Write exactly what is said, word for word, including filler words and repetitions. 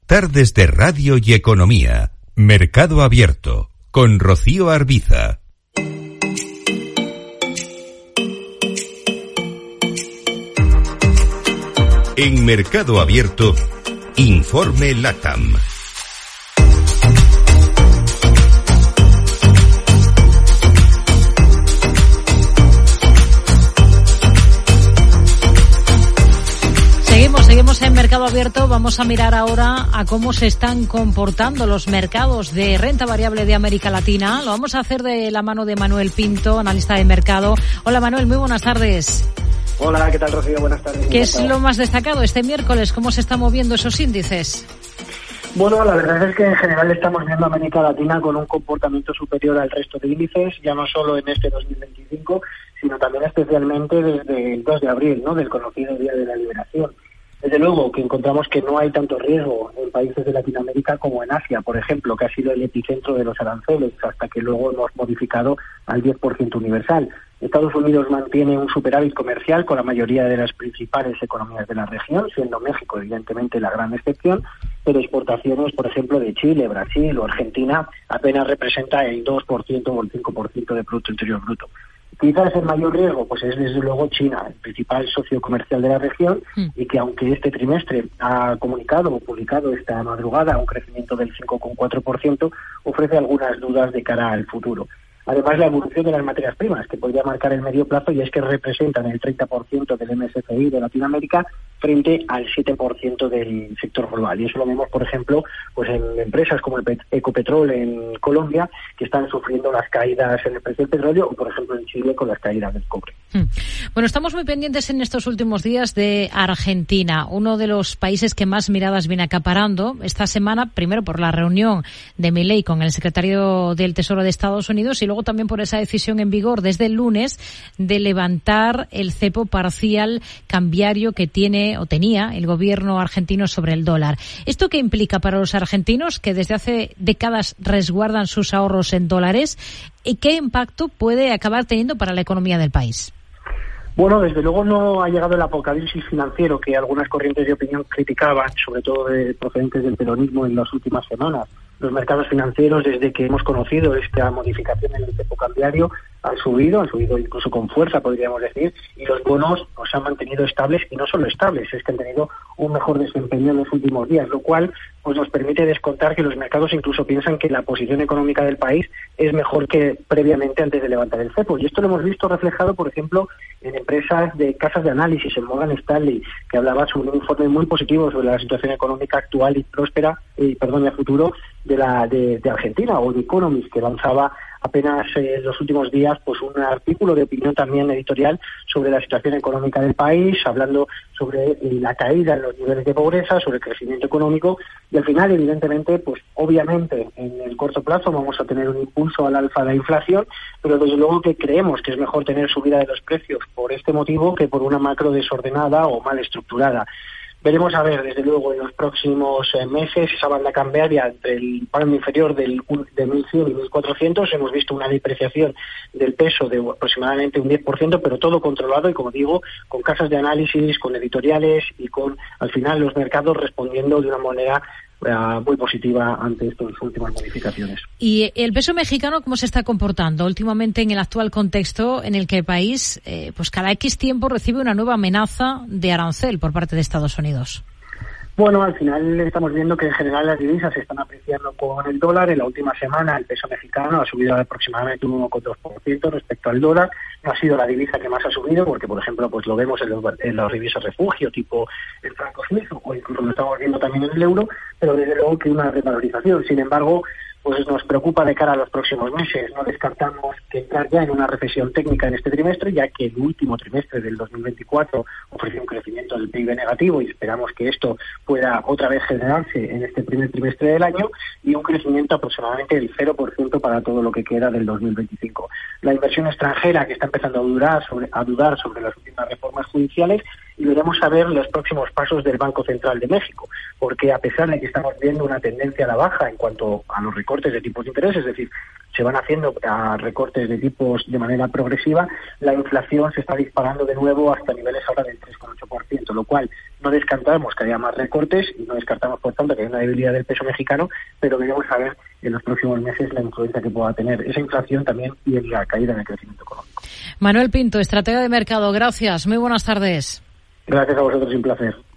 Tardes de Radio y Economía. Mercado Abierto. Con Rocío Arbiza. En Mercado Abierto, Informe LATAM. Seguimos, seguimos en Mercado Abierto. Vamos a mirar ahora a cómo se están comportando los mercados de renta variable de América Latina. Lo vamos a hacer de la mano de Manuel Pinto, analista de mercado. Hola Manuel, muy buenas tardes. Hola, ¿qué tal Rocío? Buenas tardes. ¿Qué es lo más destacado este miércoles? ¿Cómo se están moviendo esos índices? Bueno, la verdad es que en general estamos viendo a América Latina con un comportamiento superior al resto de índices, ya no solo en este dos mil veinticinco, sino también especialmente desde el dos de abril, ¿no?, del conocido Día de la Liberación. Desde luego que encontramos que no hay tanto riesgo en países de Latinoamérica como en Asia, por ejemplo, que ha sido el epicentro de los aranceles, hasta que luego hemos modificado al diez por ciento universal. Estados Unidos mantiene un superávit comercial con la mayoría de las principales economías de la región, siendo México evidentemente la gran excepción, pero exportaciones, por ejemplo, de Chile, Brasil o Argentina apenas representa el dos por ciento o el cinco por ciento de Producto Interior Bruto. Quizás el mayor riesgo pues es desde luego China, el principal socio comercial de la región, mm. y que aunque este trimestre ha comunicado o publicado esta madrugada un crecimiento del cinco coma cuatro por ciento, ofrece algunas dudas de cara al futuro. Además, la evolución de las materias primas, que podría marcar el medio plazo, y es que representan el treinta por ciento del M S C I de Latinoamérica frente al siete por ciento del sector global. Y eso lo vemos, por ejemplo, pues en empresas como el Ecopetrol en Colombia, que están sufriendo las caídas en el precio del petróleo, o por ejemplo en Chile con las caídas del cobre. Bueno, estamos muy pendientes en estos últimos días de Argentina, uno de los países que más miradas viene acaparando esta semana, primero por la reunión de Milei con el secretario del Tesoro de Estados Unidos y luego también por esa decisión en vigor desde el lunes de levantar el cepo parcial cambiario que tiene o tenía el gobierno argentino sobre el dólar. ¿Esto qué implica para los argentinos que desde hace décadas resguardan sus ahorros en dólares? ¿Y qué impacto puede acabar teniendo para la economía del país? Bueno, desde luego no ha llegado el apocalipsis financiero que algunas corrientes de opinión criticaban, sobre todo de procedentes del peronismo en las últimas semanas. Los mercados financieros, desde que hemos conocido esta modificación en el cepo cambiario, han subido, han subido incluso con fuerza, podríamos decir, y los bonos pues, se han mantenido estables, y no solo estables, es que han tenido un mejor desempeño en los últimos días, lo cual pues nos permite descontar que los mercados incluso piensan que la posición económica del país es mejor que previamente antes de levantar el cepo. Y esto lo hemos visto reflejado, por ejemplo, en empresas de casas de análisis, en Morgan Stanley, que hablaba sobre un informe muy positivo sobre la situación económica actual y próspera, eh, perdón, y a futuro de la de, de Argentina, o de Economist, que lanzaba apenas eh, en los últimos días pues un artículo de opinión también editorial sobre la situación económica del país, hablando sobre eh, la caída en los niveles de pobreza, sobre el crecimiento económico, y al final, evidentemente, pues obviamente en el corto plazo vamos a tener un impulso al alza de la inflación, pero desde luego que creemos que es mejor tener subida de los precios por este motivo que por una macro desordenada o mal estructurada. Veremos a ver, desde luego, en los próximos eh, meses esa banda cambiaria entre el bando inferior del, de mil cien y mil cuatrocientos. Hemos visto una depreciación del peso de aproximadamente un diez por ciento, pero todo controlado y, como digo, con casas de análisis, con editoriales y con, al final, los mercados respondiendo de una manera Uh, muy positiva ante estas últimas modificaciones. ¿Y el peso mexicano cómo se está comportando últimamente en el actual contexto en el que el país, eh, pues cada X tiempo recibe una nueva amenaza de arancel por parte de Estados Unidos? Bueno, al final estamos viendo que en general las divisas se están apreciando con el dólar. En la última semana el peso mexicano ha subido aproximadamente un uno coma dos por ciento respecto al dólar. No ha sido la divisa que más ha subido porque, por ejemplo, pues lo vemos en los, en los divisas refugio tipo el franco suizo, o incluso lo estamos viendo también en el euro, pero desde luego que una revalorización. Sin embargo, pues nos preocupa de cara a los próximos meses. No descartamos que entrar ya en una recesión técnica en este trimestre, ya que el último trimestre del dos mil veinticuatro ofreció un crecimiento del P I B negativo y esperamos que esto pueda otra vez generarse en este primer trimestre del año, y un crecimiento aproximadamente del cero por ciento para todo lo que queda del dos mil veinticinco. La inversión extranjera, que está empezando a dudar sobre, a dudar sobre las últimas reformas judiciales, y veremos a ver los próximos pasos del Banco Central de México, porque a pesar de que estamos viendo una tendencia a la baja en cuanto a los recortes de tipos de interés, es decir, se van haciendo a recortes de tipos de manera progresiva, la inflación se está disparando de nuevo hasta niveles ahora del tres coma ocho por ciento, lo cual no descartamos que haya más recortes y no descartamos, por tanto, que haya una debilidad del peso mexicano, pero veremos a ver en los próximos meses la influencia que pueda tener esa inflación también y en la caída en el crecimiento económico. Manuel Pinto, estratega de mercado, gracias, muy buenas tardes. Gracias a vosotros, un placer.